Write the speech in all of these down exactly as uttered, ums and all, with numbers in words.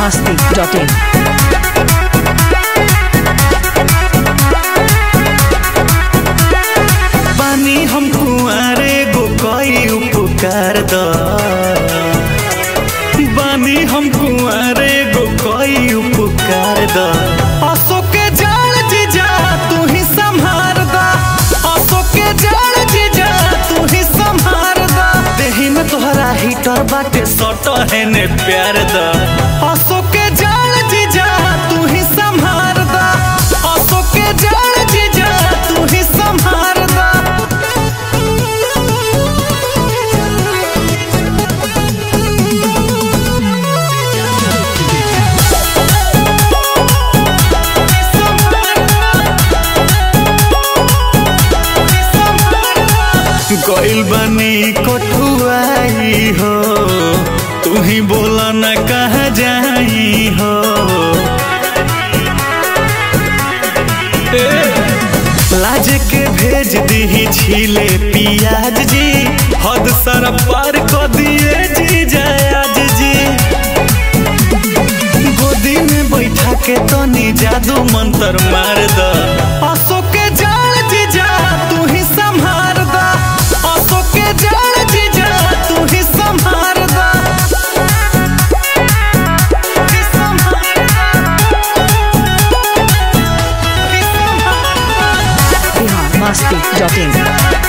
masti dot in. बानी हम कुआरे गो कोई उपकार द बानी हम कुआरे गो कोई उपकार द असो के जान जीजा तू ही संभार द असो के जान जीजा तू ही संभार द देही में तोहरा हीटर बाटे सट है ने प्यार द असो के जान जीजा तू ही संभार द असो के जान जीजा तू ही संभार द गइल बानी कठुआई हो तू ही बोला न कहाँ जाई हो लाज के भेज दी छीले पियाज जी हद सर पार कर दिए जी जयाज जी गोदी में बैठा के तनी जादू मंत्र मार द असो के जान जीजा तू ही संभार द असो के जान जीजा तू ही संभार द Bihar masti dot in.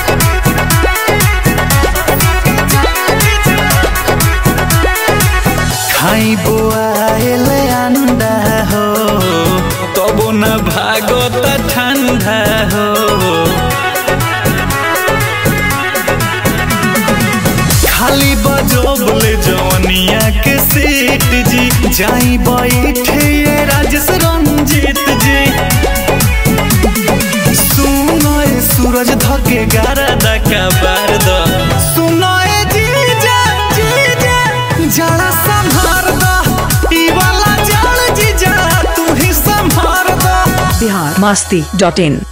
खाई बोआल अंडा हो तबो न भागत ठंडा हो खाली बजोबले जवनिया के सीट जी जाई बैठे राजेश रंजीत जी सुनो सूरज धके गारा दका बार द सुनो जीजा जीजा जड़ा संभार द ई वाला जड़ जीजा तू ही संभार द Bihar masti dot in.